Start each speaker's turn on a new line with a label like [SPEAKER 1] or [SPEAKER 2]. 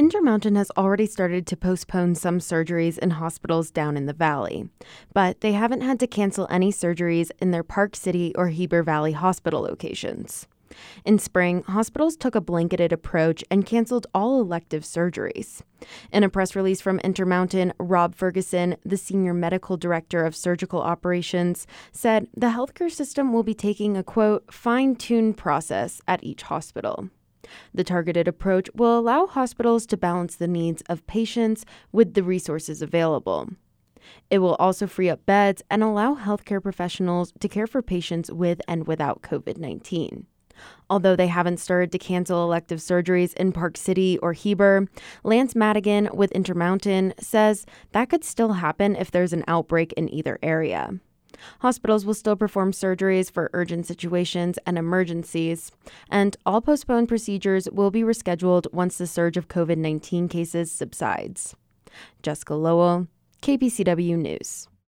[SPEAKER 1] Intermountain has already started to postpone some surgeries in hospitals down in the valley, but they haven't had to cancel any surgeries in their Park City or Heber Valley hospital locations. In spring, hospitals took a blanketed approach and canceled all elective surgeries. In a press release from Intermountain, Rob Ferguson, the senior medical director of surgical operations, said the healthcare system will be taking a, quote, fine-tuned process at each hospital. The targeted approach will allow hospitals to balance the needs of patients with the resources available. It will also free up beds and allow healthcare professionals to care for patients with and without COVID-19. Although they haven't started to cancel elective surgeries in Park City or Heber, Lance Madigan with Intermountain says that could still happen if there's an outbreak in either area. Hospitals will still perform surgeries for urgent situations and emergencies, and all postponed procedures will be rescheduled once the surge of COVID-19 cases subsides. Jessica Lowell, KPCW News.